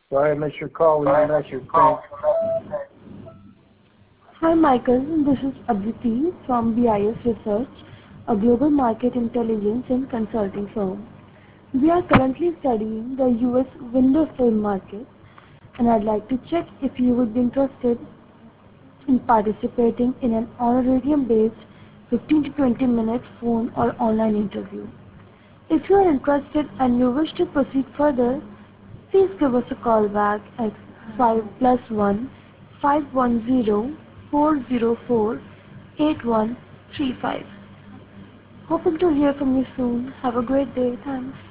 Sorry I missed your call. Leave a message. Thanks. Hi Michael, this is Aditi from BIS Research, a global market intelligence and consulting firm. We are currently studying the US window film market, and I'd like to check if you would be interested in participating in an honorarium-based 15 to 20 minute phone or online interview. If you are interested and you wish to proceed further, please give us a call back at 5+1 510 404 8135. Hoping to hear from you soon. Have a great day. Thanks.